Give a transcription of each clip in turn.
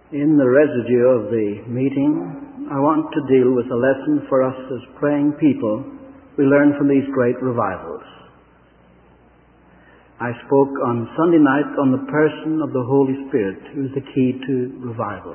In the residue of the meeting, I want to deal with a lesson for us as praying people we learn from these great revivals. I spoke on Sunday night on the person of the Holy Spirit, who is the key to revival.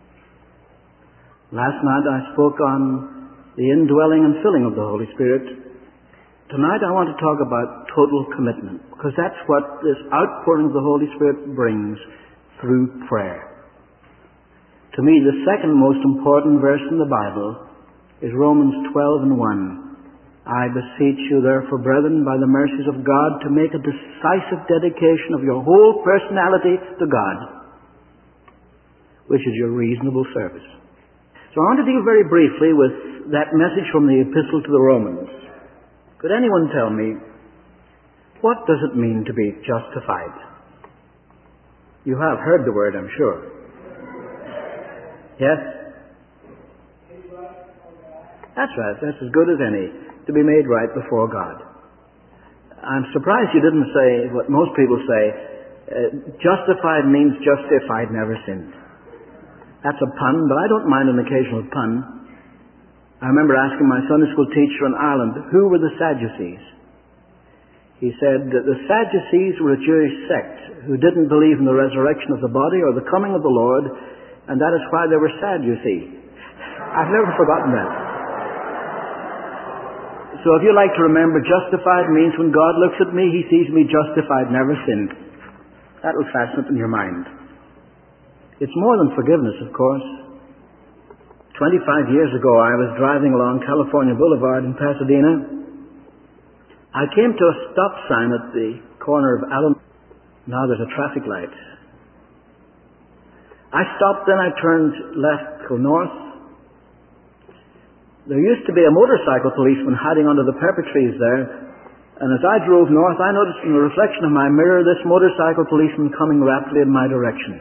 Last night I spoke on the indwelling and filling of the Holy Spirit. Tonight I want to talk about total commitment, because that's what this outpouring of the Holy Spirit brings through prayer. To me, the second most important verse in the Bible is Romans 12:1. I beseech you, therefore, brethren, by the mercies of God, to make a decisive dedication of your whole personality to God, which is your reasonable service. So I want to deal very briefly with that message from the Epistle to the Romans. Could anyone tell me, what does it mean to be justified? You have heard the word, I'm sure. Yes? That's right. That's as good as any. To be made right before God. I'm surprised you didn't say what most people say. Justified means justified, never sinned. That's a pun, but I don't mind an occasional pun. I remember asking my Sunday school teacher in Ireland, who were the Sadducees? He said that the Sadducees were a Jewish sect who didn't believe in the resurrection of the body or the coming of the Lord, and that is why they were sad, you see. I've never forgotten that. So if you like to remember, justified means when God looks at me, He sees me justified, never sinned. That will fasten it in your mind. It's more than forgiveness, of course. 25 years ago, I was driving along California Boulevard in Pasadena. I came to a stop sign at the corner of Allen. Now there's a traffic light. I stopped, then I turned left, go north. There used to be a motorcycle policeman hiding under the pepper trees there, and as I drove north, I noticed in the reflection of my mirror this motorcycle policeman coming rapidly in my direction.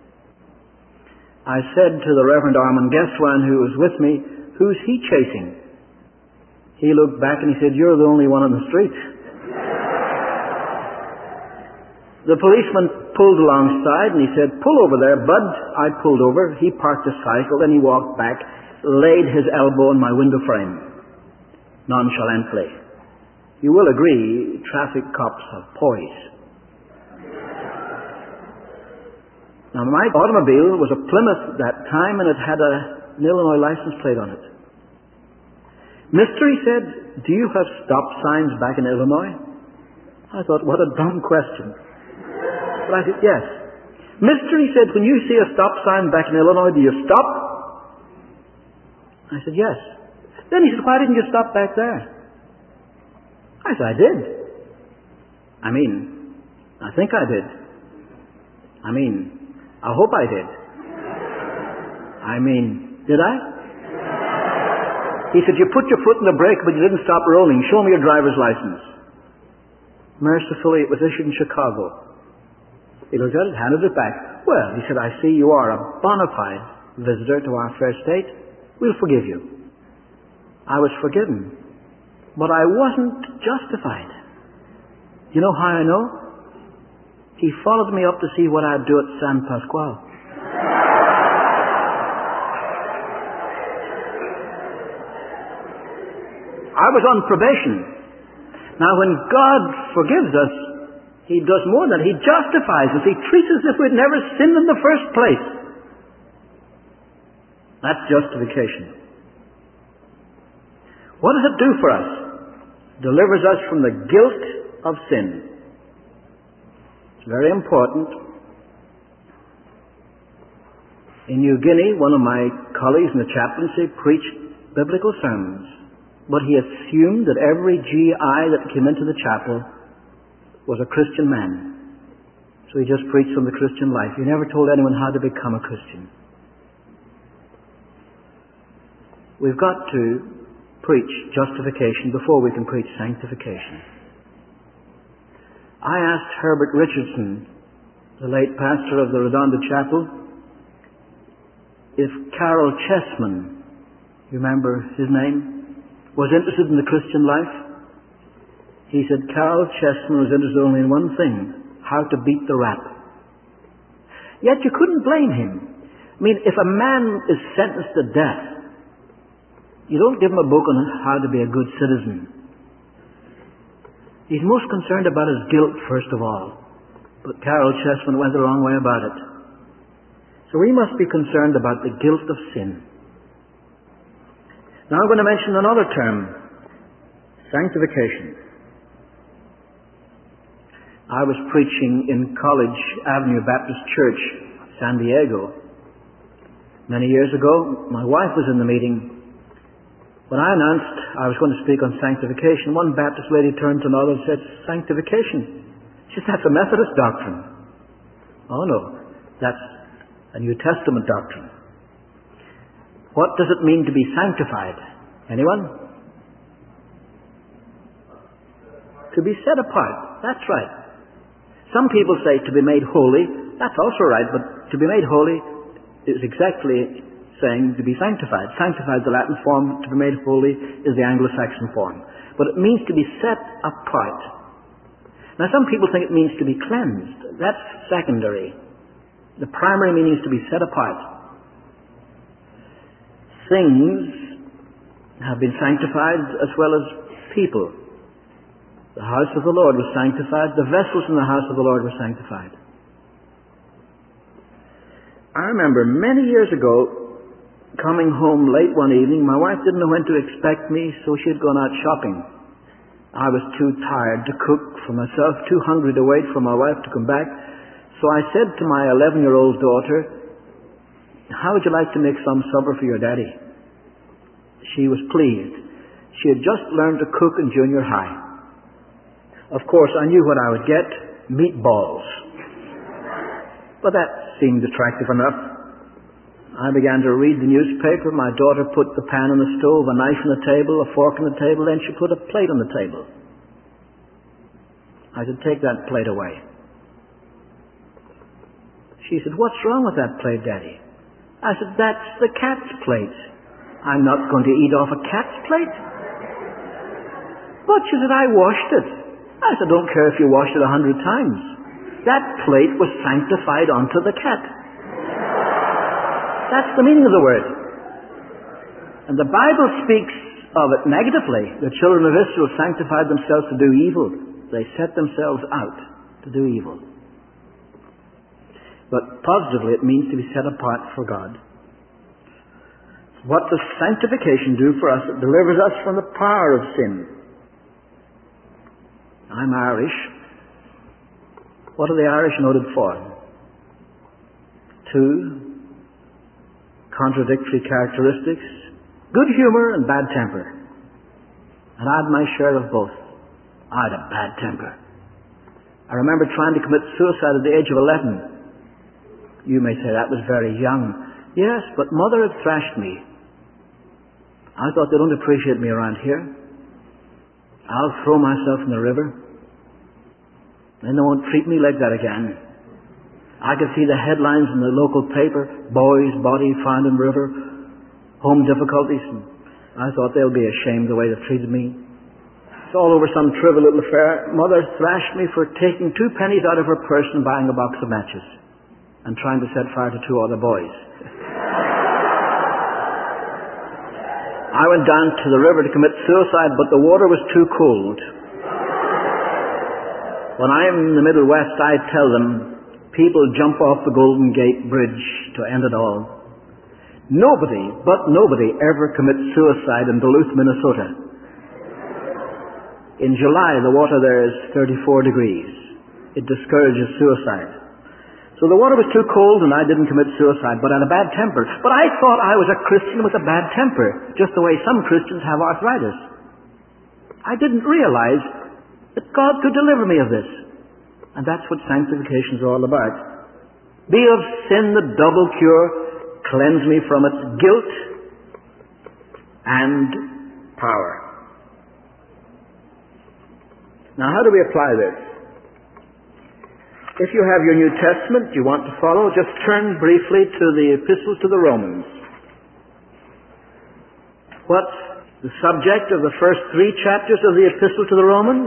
I said to the Reverend Armand Guestwan, who was with me, "Who's he chasing?" He looked back and he said, "You're the only one on the street." The policeman pulled alongside and he said, "Pull over there, bud." I pulled over. He parked the cycle, then he walked back, laid his elbow on my window frame, nonchalantly. You will agree, traffic cops have poise. Now, my automobile was a Plymouth at that time, and it had an Illinois license plate on it. "Mister," he said, "do you have stop signs back in Illinois?" I thought, what a dumb question. But I said, "Yes." "Mister," he said, "when you see a stop sign back in Illinois, do you stop?" I said, "Yes." Then he said, "Why didn't you stop back there?" I said, "I did. I think I did. I hope I did. Did I?" He said, "You put your foot in the brake, but you didn't stop rolling. Show me your driver's license." Mercifully, it was issued in Chicago. He looked at it, handed it back. "Well," he said, "I see you are a bona fide visitor to our fair state. We'll forgive you." I was forgiven, but I wasn't justified. You know how I know? He followed me up to see what I'd do at San Pasqual. I was on probation. Now, when God forgives us, He does more than that. He justifies us. He treats us as if we'd never sinned in the first place. That's justification. What does it do for us? It delivers us from the guilt of sin. It's very important. In New Guinea, one of my colleagues in the chaplaincy preached biblical sermons, but he assumed that every GI that came into the chapel was a Christian man. So he just preached from the Christian life. He never told anyone how to become a Christian. We've got to preach justification before we can preach sanctification. I asked Herbert Richardson, the late pastor of the Redondo Chapel, if Carol Chessman, you remember his name, was interested in the Christian life. He said Carol Chessman was interested only in one thing: how to beat the rap. Yet you couldn't blame him. I mean, if a man is sentenced to death, you don't give him a book on how to be a good citizen. He's most concerned about his guilt, first of all. But Carol Chessman went the wrong way about it. So we must be concerned about the guilt of sin. Now I'm going to mention another term, sanctification. I was preaching in College Avenue Baptist Church, San Diego. Many years ago, my wife was in the meeting. When I announced I was going to speak on sanctification, one Baptist lady turned to another and said, "Sanctification?" She said, "That's a Methodist doctrine." "Oh no, that's a New Testament doctrine." What does it mean to be sanctified? Anyone? To be set apart. That's right. Some people say to be made holy. That's also right, but to be made holy is exactly saying to be sanctified. Sanctified is the Latin form. To be made holy is the Anglo-Saxon form. But it means to be set apart. Now some people think it means to be cleansed. That's secondary. The primary meaning is to be set apart. Things have been sanctified as well as people. The house of the Lord was sanctified. The vessels in the house of the Lord were sanctified. I remember many years ago coming home late one evening. My wife didn't know when to expect me, so she had gone out shopping. I was too tired to cook for myself, too hungry to wait for my wife to come back. So I said to my 11-year-old daughter, "How would you like to make some supper for your daddy?" She was pleased. She had just learned to cook in junior high. Of course, I knew what I would get: meatballs. But that seemed attractive enough. I began to read the newspaper. My daughter put the pan on the stove, a knife on the table, a fork on the table, then she put a plate on the table. I said, "Take that plate away." She said, "What's wrong with that plate, Daddy?" I said, "That's the cat's plate. I'm not going to eat off a cat's plate." But she said, "I washed it." I said, "Don't care if you washed it 100 times. That plate was sanctified unto the cat." That's the meaning of the word. And the Bible speaks of it negatively. The children of Israel sanctified themselves to do evil. They set themselves out to do evil. But positively, it means to be set apart for God. What does sanctification do for us? It delivers us from the power of sin. I'm Irish. What are the Irish noted for? 2 contradictory characteristics: good humor and bad temper. And I had my share of both. I had a bad temper. I remember trying to commit suicide at the age of 11. You may say that was very young. Yes, but Mother had thrashed me. I thought they don't appreciate me around here. I'll throw myself in the river. Then they won't treat me like that again. I could see the headlines in the local paper: "Boy's body found in river, home difficulties." And I thought they'll be ashamed the way they've treated me. It's all over some trivial little affair. Mother thrashed me for taking 2 pennies out of her purse and buying a box of matches and trying to set fire to 2 other boys. I went down to the river to commit suicide, but the water was too cold. When I'm in the Middle West, I tell them, people jump off the Golden Gate Bridge to end it all. Nobody ever commits suicide in Duluth, Minnesota. In July, the water there is 34 degrees. It discourages suicide. So the water was too cold and I didn't commit suicide, but I had a bad temper. But I thought I was a Christian with a bad temper, just the way some Christians have arthritis. I didn't realize that God could deliver me of this. And that's what sanctification is all about. Be of sin the double cure, cleanse me from its guilt and power. Now, how do we apply this? If you have your New Testament you want to follow, just turn briefly to the Epistle to the Romans. What's the subject of the first 3 chapters of the Epistle to the Romans?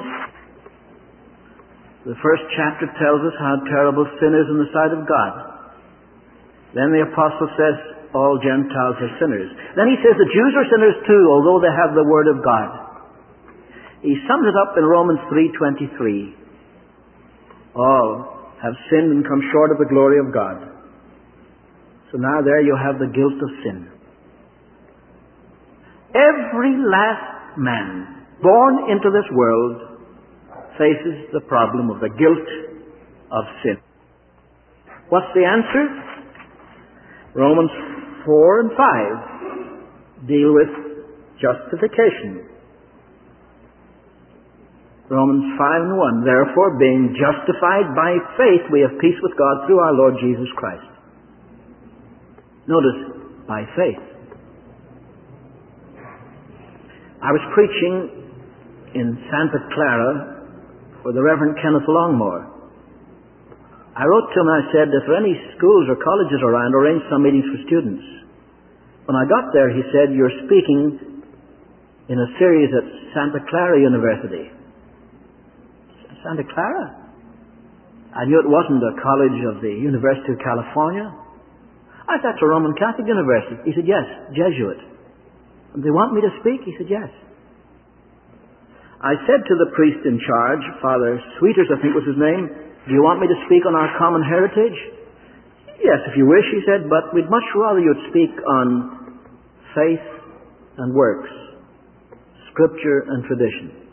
The first chapter tells us how terrible sin is in the sight of God. Then the apostle says all Gentiles are sinners. Then he says the Jews are sinners too, although they have the word of God. He sums it up in Romans 3:23. All have sinned and come short of the glory of God. So now there you have the guilt of sin. Every last man born into this world faces the problem of the guilt of sin. What's the answer? Romans 4 and 5 deal with justification. Romans 5 and 1. Therefore, being justified by faith, we have peace with God through our Lord Jesus Christ. Notice, by faith. I was preaching in Santa Clara for the Reverend Kenneth Longmore. I wrote to him and I said, if there are any schools or colleges around, arrange some meetings for students. When I got there, he said, you're speaking in a series at Santa Clara University. Santa Clara? I knew it wasn't a college of the University of California. I thought it's a Roman Catholic university. He said, yes, Jesuit. And they want me to speak? He said, yes. I said to the priest in charge, Father Sweeters, I think was his name, do you want me to speak on our common heritage? Yes, if you wish, he said, but we'd much rather you'd speak on faith and works, scripture and tradition.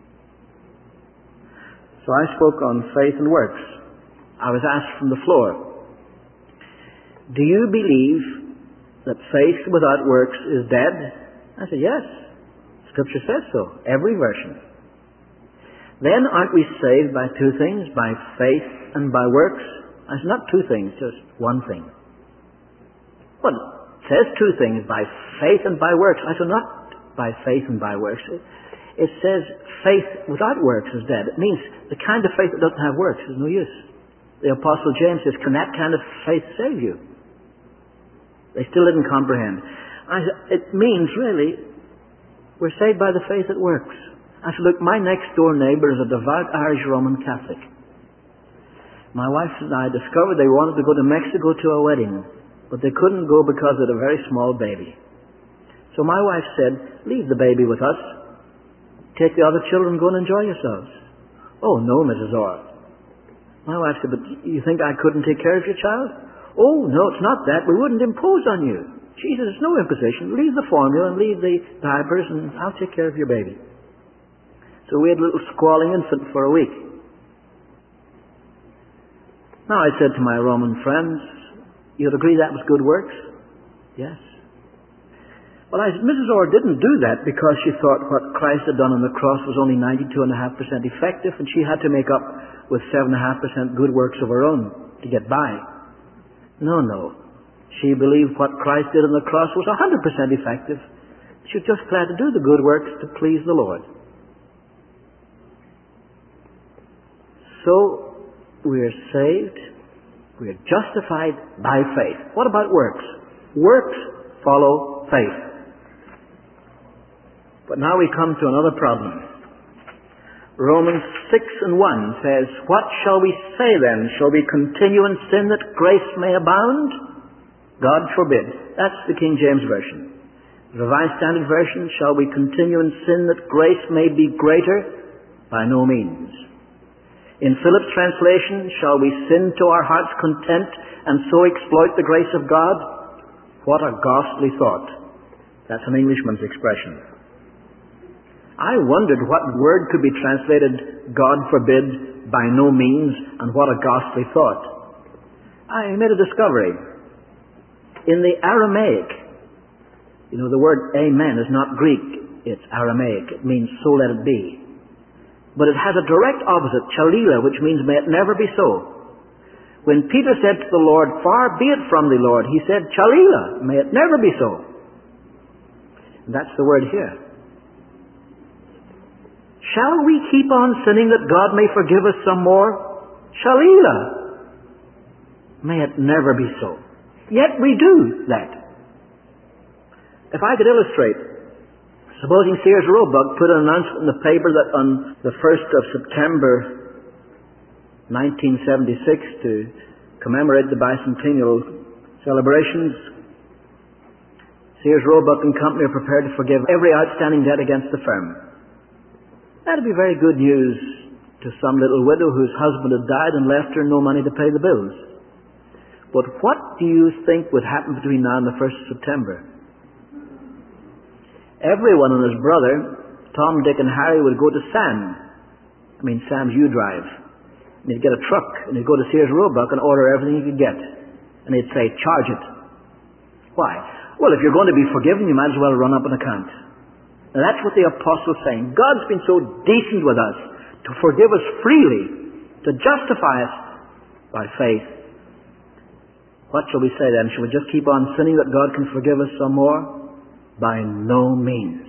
So I spoke on faith and works. I was asked from the floor, do you believe that faith without works is dead? I said, yes. Scripture says so. Every version. Then aren't we saved by two things? By faith and by works? I said, not two things, just one thing. Well, it says two things, by faith and by works. I said, not by faith and by works. It says faith without works is dead. It means the kind of faith that doesn't have works is no use. The Apostle James says, can that kind of faith save you? They still didn't comprehend. I said, it means really, we're saved by the faith that works. I said, look, my next door neighbor is a devout Irish Roman Catholic. My wife and I discovered they wanted to go to Mexico to a wedding, but they couldn't go because of a very small baby. So my wife said, leave the baby with us. Take the other children and go and enjoy yourselves. Oh, no, Mrs. Orr. My wife said, but you think I couldn't take care of your child? Oh, no, it's not that. We wouldn't impose on you. Jesus, it's no imposition. Leave the formula and leave the diapers and I'll take care of your baby. So we had a little squalling infant for a week. Now I said to my Roman friends, you'd agree that was good works? Yes. Well, Mrs. Orr didn't do that because she thought what Christ had done on the cross was only 92.5% effective and she had to make up with 7.5% good works of her own to get by. No. She believed what Christ did on the cross was 100% effective. She was just glad to do the good works to please the Lord. So, we're saved, we're justified by faith. What about works? Works follow faith. But now we come to another problem. Romans 6 and 1 says, what shall we say then? Shall we continue in sin that grace may abound? God forbid. That's the King James Version. The Revised Standard Version, shall we continue in sin that grace may be greater? By no means. In Philip's translation, shall we sin to our heart's content and so exploit the grace of God? What a ghastly thought. That's an Englishman's expression. I wondered what word could be translated, God forbid, by no means, and what a ghastly thought. I made a discovery. In the Aramaic, the word amen is not Greek, it's Aramaic. It means so let it be. But it has a direct opposite, chalila, which means may it never be so. When Peter said to the Lord, far be it from thee, Lord, he said, chalila, may it never be so. And that's the word here. Shall we keep on sinning that God may forgive us some more? Shalila. May it never be so. Yet we do that. If I could illustrate, supposing Sears Roebuck put an announcement in the paper that on the 1st of September 1976, to commemorate the bicentennial Celebrations. Sears, Roebuck and Company are prepared to forgive every outstanding debt against the firm. That'd be very good news to some little widow whose husband had died and left her no money to pay the bills. But what do you think would happen between now and the 1st of September? Everyone and his brother, Tom, Dick and Harry, would go to Sam's U-Drive. And he'd get a truck and he'd go to Sears, Roebuck and order everything he could get. And he'd say, charge it. Why? Well, if you're going to be forgiven, you might as well run up an account. Now that's what the apostle's saying. God's been so decent with us to forgive us freely, to justify us by faith. What shall we say then? Shall we just keep on sinning that God can forgive us some more? By no means.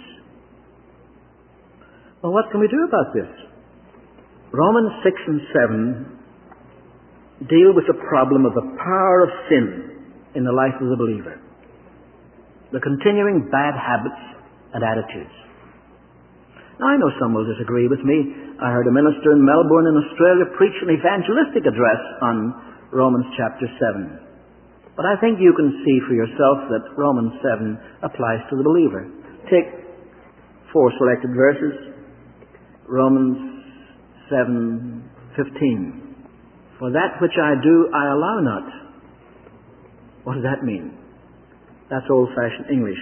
Well, what can we do about this? Romans 6 and 7 deal with the problem of the power of sin in the life of the believer. The continuing bad habits and attitudes. Now, I know some will disagree with me. I heard a minister in Melbourne in Australia preach an evangelistic address on Romans chapter 7. But I think you can see for yourself that Romans 7 applies to the believer. Take 4 selected verses. Romans 7:15. For that which I do, I allow not. What does that mean? That's old-fashioned English.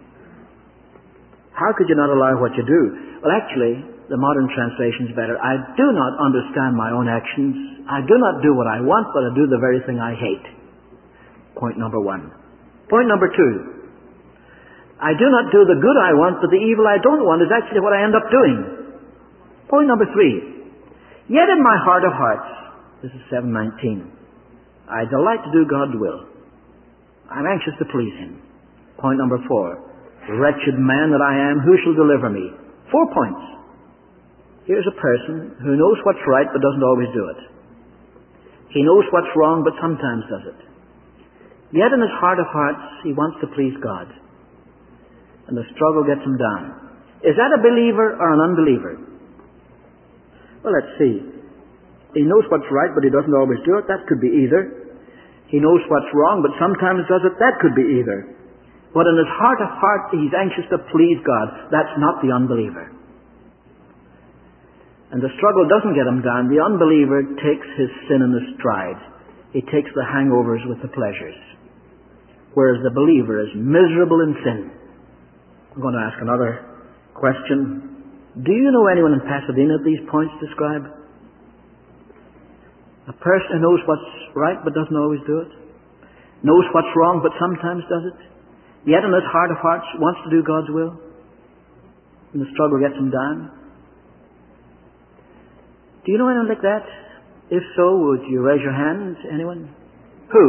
How could you not allow what you do? Well, actually, the modern translation is better. I do not understand my own actions. I do not do what I want, but I do the very thing I hate. Point number 1. Point number 2. I do not do the good I want, but the evil I don't want is actually what I end up doing. Point number 3. Yet in my heart of hearts, this is 7:19, I delight to do God's will. I'm anxious to please Him. Point number 4. Wretched man that I am, who shall deliver me? 4 points. Here's a person who knows what's right but doesn't always do it. He knows what's wrong but sometimes does it. Yet in his heart of hearts, he wants to please God. And the struggle gets him down. Is that a believer or an unbeliever? Well, let's see. He knows what's right but he doesn't always do it. That could be either. He knows what's wrong but sometimes does it. That could be either. But in his heart of hearts, he's anxious to please God. That's not the unbeliever. And the struggle doesn't get him down. The unbeliever takes his sin in his stride. He takes the hangovers with the pleasures. Whereas the believer is miserable in sin. I'm going to ask another question. Do you know anyone in Pasadena these points describe? A person who knows what's right but doesn't always do it. Knows what's wrong but sometimes does it. Yet in his heart of hearts wants to do God's will. And the struggle gets him down. Do you know anyone like that? If so, would you raise your hand? Anyone? Who?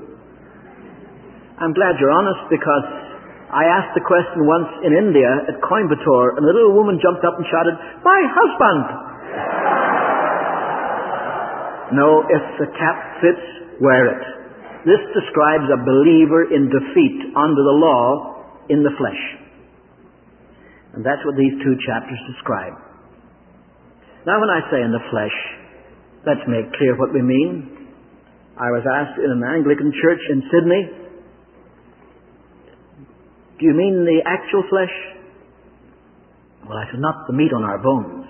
I'm glad you're honest, because I asked the question once in India at Coimbatore, and a little woman jumped up and shouted, "My husband!" No, if the cap fits, wear it. This describes a believer in defeat under the law in the flesh. And that's what these 2 chapters describe. Now, when I say in the flesh, let's make clear what we mean. I was asked in an Anglican church in Sydney, do you mean the actual flesh? Well, I said, not the meat on our bones.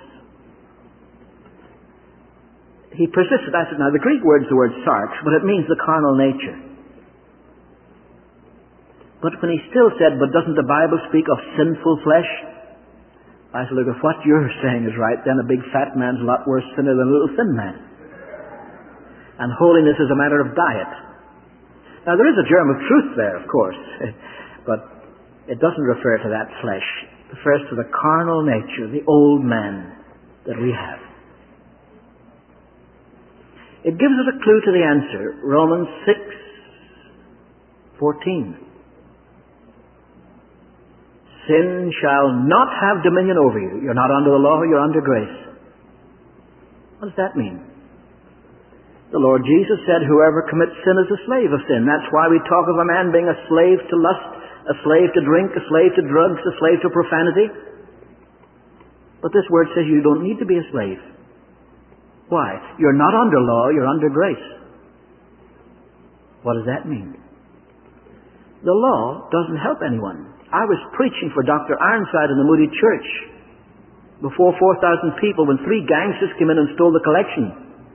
He persisted. I said, now the Greek word is the word sarx, but it means the carnal nature. But when he still said, but doesn't the Bible speak of sinful flesh? I said, look, if what you're saying is right, then a big fat man's a lot worse sinner than a little thin man. And holiness is a matter of diet. Now there is a germ of truth there, of course, but it doesn't refer to that flesh. It refers to the carnal nature, the old man that we have. It gives us a clue to the answer. Romans 6:14. Sin shall not have dominion over you. You're not under the law, you're under grace. What does that mean? The Lord Jesus said, whoever commits sin is a slave of sin. That's why we talk of a man being a slave to lust, a slave to drink, a slave to drugs, a slave to profanity. But this word says you don't need to be a slave. Why? You're not under law, you're under grace. What does that mean? The law doesn't help anyone. I was preaching for Dr. Ironside in the Moody Church before 4,000 people when 3 gangsters came in and stole the collection.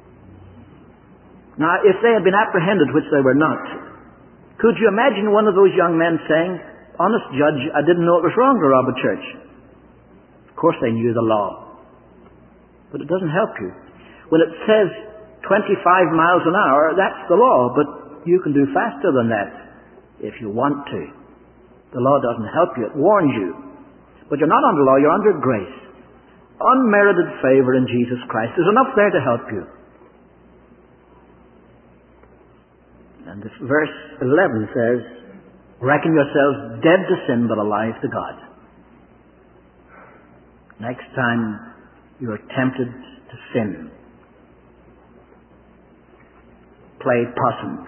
Now, if they had been apprehended, which they were not, could you imagine one of those young men saying, "Honest judge, I didn't know it was wrong to rob a church"? Of course they knew the law. But it doesn't help you. When it says 25 miles an hour, that's the law, but you can do faster than that if you want to. The law doesn't help you. It warns you. But you're not under law, you're under grace. Unmerited favor in Jesus Christ. There's enough there to help you. And this verse 11 says, "Reckon yourselves dead to sin but alive to God." Next time you are tempted to sin, play possum.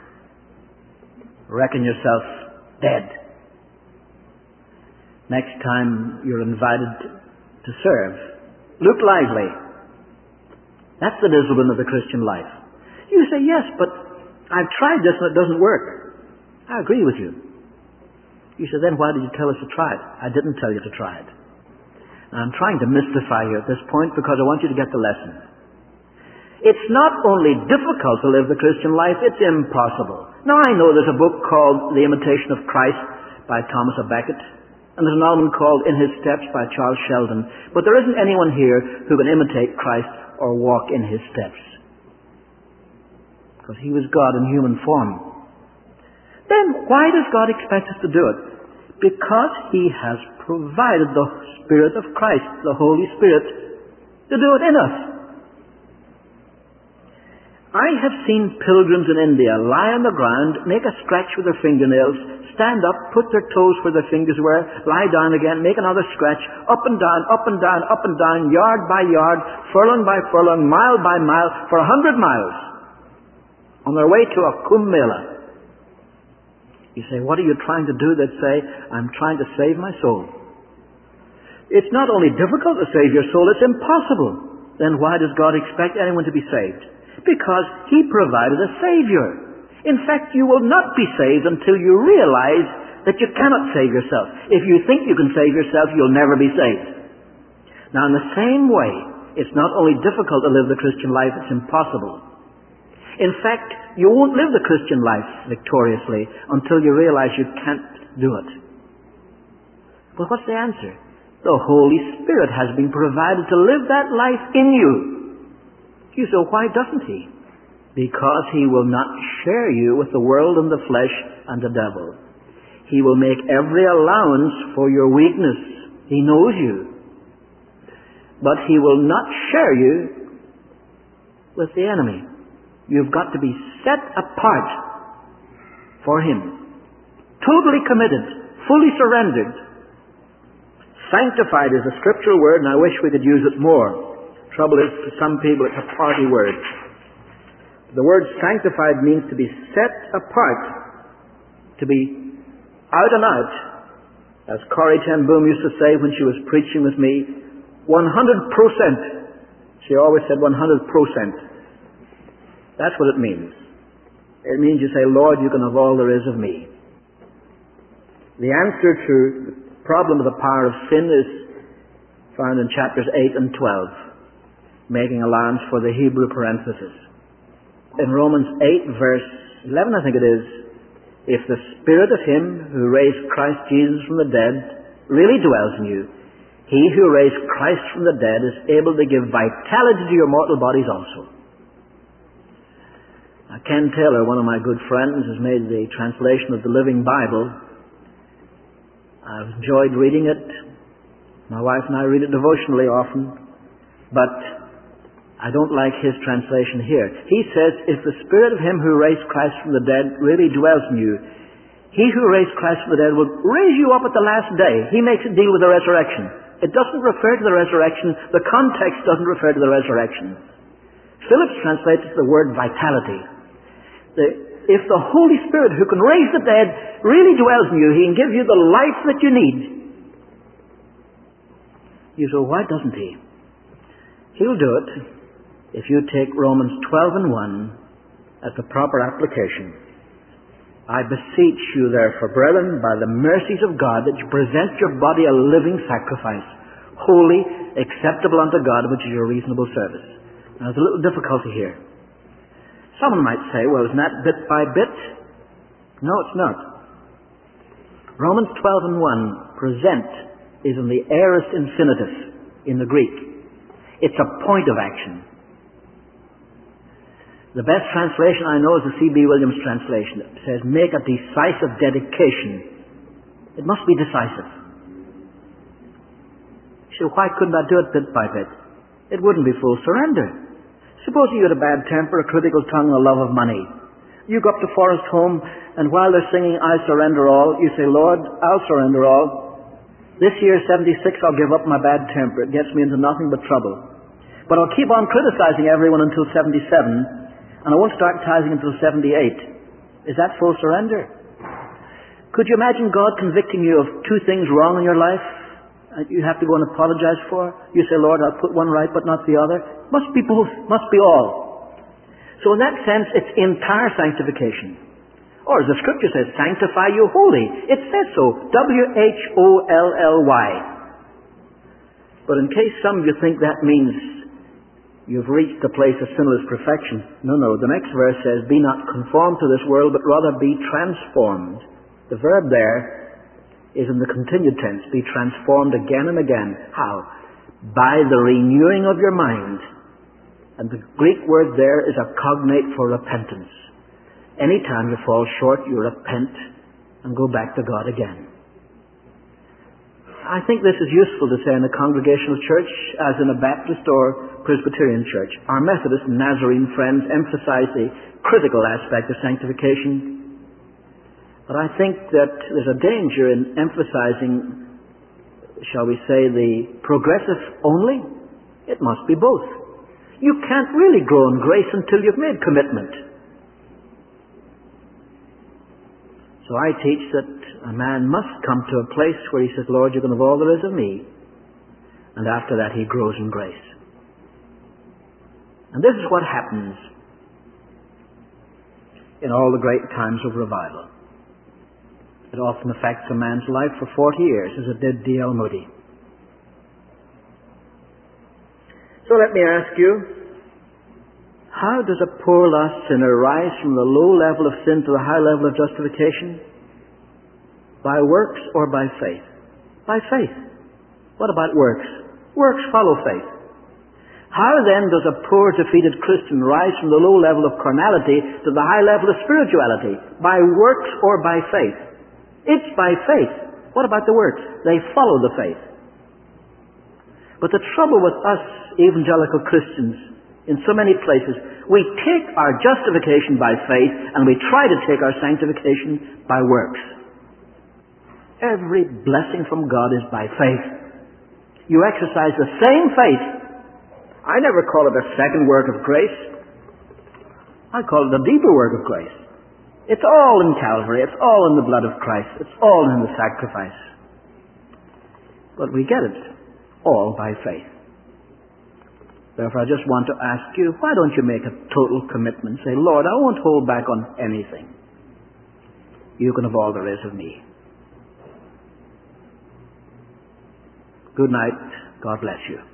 Reckon yourself dead. Next time you're invited to serve, look lively. That's the discipline of the Christian life. You say, "Yes, but I've tried this and it doesn't work." I agree with you. You say, "Then why did you tell us to try it?" I didn't tell you to try it. And I'm trying to mystify you at this point because I want you to get the lesson. It's not only difficult to live the Christian life, it's impossible. Now I know there's a book called The Imitation of Christ by Thomas à Becket, and there's another one called In His Steps by Charles Sheldon, but there isn't anyone here who can imitate Christ or walk in His steps. Because He was God in human form. Then why does God expect us to do it? Because He has provided the Spirit of Christ, the Holy Spirit, to do it in us. I have seen pilgrims in India lie on the ground, make a scratch with their fingernails, stand up, put their toes where their fingers were, lie down again, make another scratch, up and down, up and down, up and down, yard by yard, furlong by furlong, mile by mile, for 100 miles, on their way to a Kumbh Mela. You say, "What are you trying to do?" They'd say, "I'm trying to save my soul." It's not only difficult to save your soul, it's impossible. Then why does God expect anyone to be saved? Because He provided a Savior. In fact, you will not be saved until you realize that you cannot save yourself. If you think you can save yourself, you'll never be saved. Now, in the same way, it's not only difficult to live the Christian life, it's impossible. In fact, you won't live the Christian life victoriously until you realize you can't do it. But what's the answer? The Holy Spirit has been provided to live that life in you. You say, "Why doesn't He?" Because He will not share you with the world and the flesh and the devil. He will make every allowance for your weakness. He knows you. But He will not share you with the enemy. You've got to be set apart for Him. Totally committed. Fully surrendered. Sanctified is a scriptural word, and I wish we could use it more. Trouble is, for some people, it's a party word. The word sanctified means to be set apart, to be out and out. As Corrie ten Boom used to say when she was preaching with me, 100%. She always said 100%. That's what it means. It means you say, "Lord, you can have all there is of me." The answer to the problem of the power of sin is found in chapters 8 and 12. Making allowance for the Hebrew parenthesis. In Romans 8 verse 11, I think it is, "If the Spirit of Him who raised Christ Jesus from the dead really dwells in you, He who raised Christ from the dead is able to give vitality to your mortal bodies also." Now, Ken Taylor, one of my good friends, has made the translation of the Living Bible. I've enjoyed reading it. My wife and I read it devotionally often. But I don't like his translation here. He says, "If the Spirit of Him who raised Christ from the dead really dwells in you, He who raised Christ from the dead will raise you up at the last day." He makes it deal with the resurrection. It doesn't refer to the resurrection. The context doesn't refer to the resurrection. Phillips translates the word vitality. If the Holy Spirit who can raise the dead really dwells in you, He can give you the life that you need. You say, "Why doesn't He?" He'll do it if you take Romans 12 and 1 as the proper application. I beseech you, therefore, brethren, by the mercies of God, that you present your body a living sacrifice, holy, acceptable unto God, which is your reasonable service. Now, there's a little difficulty here. Someone might say, well, isn't that bit by bit? No, it's not. Romans 12:1, present, is in the aorist infinitive in the Greek. It's a point of action. The best translation I know is the C.B. Williams translation. It says, make a decisive dedication. It must be decisive. So why couldn't I do it bit by bit? It wouldn't be full surrender. Suppose you had a bad temper, a critical tongue, a love of money. You go up to Forest Home, and while they're singing I Surrender All, you say, Lord, I'll surrender all. This year, 76, I'll give up my bad temper. It gets me into nothing but trouble. But I'll keep on criticizing everyone until 77, and I won't start tithing until 78. Is that full surrender? Could you imagine God convicting you of two things wrong in your life that you have to go and apologize for? You say, Lord, I'll put one right but not the other. Must be both. Must be all. So in that sense, it's entire sanctification. Or as the Scripture says, sanctify you holy. It says so. W-H-O-L-L-Y. But in case some of you think that means you've reached the place of sinless perfection. No. The next verse says, be not conformed to this world, but rather be transformed. The verb there is in the continued tense. Be transformed again and again. How? By the renewing of your mind. And the Greek word there is a cognate for repentance. Anytime you fall short, you repent and go back to God again. I think this is useful to say in a congregational church as in a Baptist or Presbyterian church. Our Methodist and Nazarene friends emphasize the critical aspect of sanctification. But I think that there's a danger in emphasizing, shall we say, the progressive only. It must be both. You can't really grow in grace until you've made commitment. So I teach that a man must come to a place where he says, Lord, you can have all there is of me. And after that he grows in grace. And this is what happens in all the great times of revival. It often affects a man's life for 40 years, as it did D.L. Moody. So let me ask you, how does a poor lost sinner rise from the low level of sin to the high level of justification? By works or by faith? By faith. What about works? Works follow faith. How then does a poor, defeated Christian rise from the low level of carnality to the high level of spirituality? By works or by faith? It's by faith. What about the works? They follow the faith. But the trouble with us evangelical Christians in so many places, we take our justification by faith and we try to take our sanctification by works. Every blessing from God is by faith. You exercise the same faith. I never call it a second work of grace. I call it a deeper work of grace. It's all in Calvary. It's all in the blood of Christ. It's all in the sacrifice. But we get it all by faith. Therefore, I just want to ask you, why don't you make a total commitment? Say, Lord, I won't hold back on anything. You can have all there is of me. Good night. God bless you.